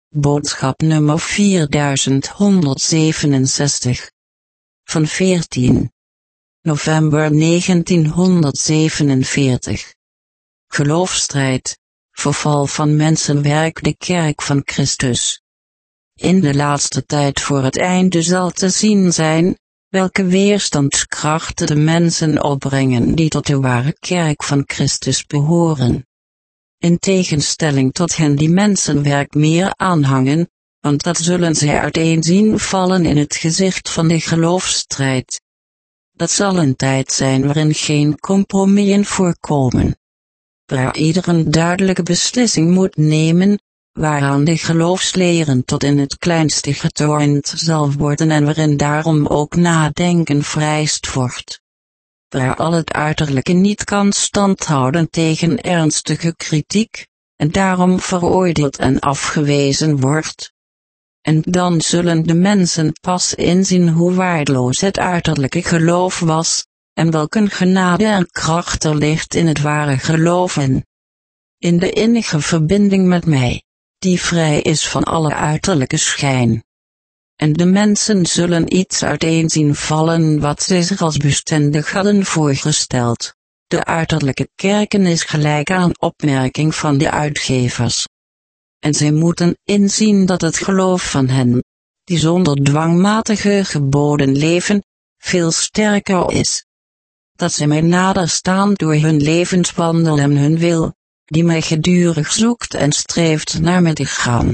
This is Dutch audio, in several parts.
Boodschap nummer 4167. Van 14 november 1947. Geloofsstrijd, verval van mensenwerk, de kerk van Christus. In de laatste tijd voor het einde zal te zien zijn, welke weerstandskrachten de mensen opbrengen die tot de ware kerk van Christus behoren. In tegenstelling tot hen die mensenwerk meer aanhangen, want dat zullen zij uiteen zien vallen in het gezicht van de geloofsstrijd. Dat zal een tijd zijn waarin geen compromissen voorkomen. Waar ieder een duidelijke beslissing moet nemen, waaraan de geloofsleren tot in het kleinste getornd zal worden en waarin daarom ook nadenken vereist wordt. Waar al het uiterlijke niet kan standhouden tegen ernstige kritiek, en daarom veroordeeld en afgewezen wordt. En dan zullen de mensen pas inzien hoe waardeloos het uiterlijke geloof was, en welke genade en kracht er ligt in het ware geloof en in de innige verbinding met mij, die vrij is van alle uiterlijke schijn. En de mensen zullen iets uiteen zien vallen wat zij zich als bestendig hadden voorgesteld. De uiterlijke kerken is gelijk aan opmerking van de uitgevers. En zij moeten inzien dat het geloof van hen, die zonder dwangmatige geboden leven, veel sterker is. Dat zij mij nader staan door hun levenswandel en hun wil, die mij gedurig zoekt en streeft naar mij te gaan.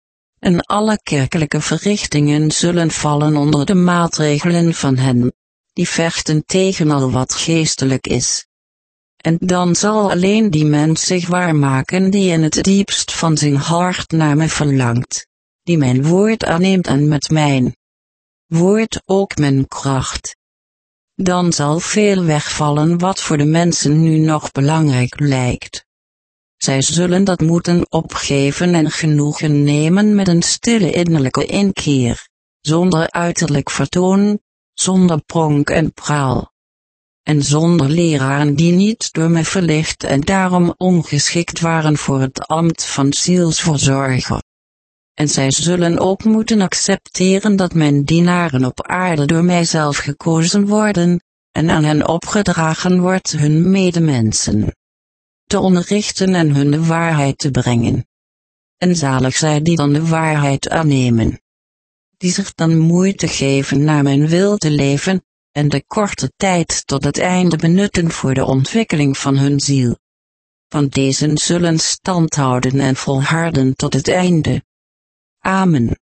En alle kerkelijke verrichtingen zullen vallen onder de maatregelen van hen, die vechten tegen al wat geestelijk is. En dan zal alleen die mens zich waarmaken die in het diepst van zijn hart naar mij verlangt, die mijn woord aanneemt en met mijn woord ook mijn kracht. Dan zal veel wegvallen wat voor de mensen nu nog belangrijk lijkt. Zij zullen dat moeten opgeven en genoegen nemen met een stille innerlijke inkeer, zonder uiterlijk vertoon, zonder pronk en praal. En zonder leraren die niet door mij verlicht en daarom ongeschikt waren voor het ambt van zielsverzorger. En zij zullen ook moeten accepteren dat mijn dienaren op aarde door mijzelf gekozen worden, en aan hen opgedragen wordt hun medemensen te onderrichten en hun de waarheid te brengen. En zalig zij die dan de waarheid aannemen, die zich dan moeite geven naar mijn wil te leven, en de korte tijd tot het einde benutten voor de ontwikkeling van hun ziel. Want deze zullen stand houden en volharden tot het einde. Amen.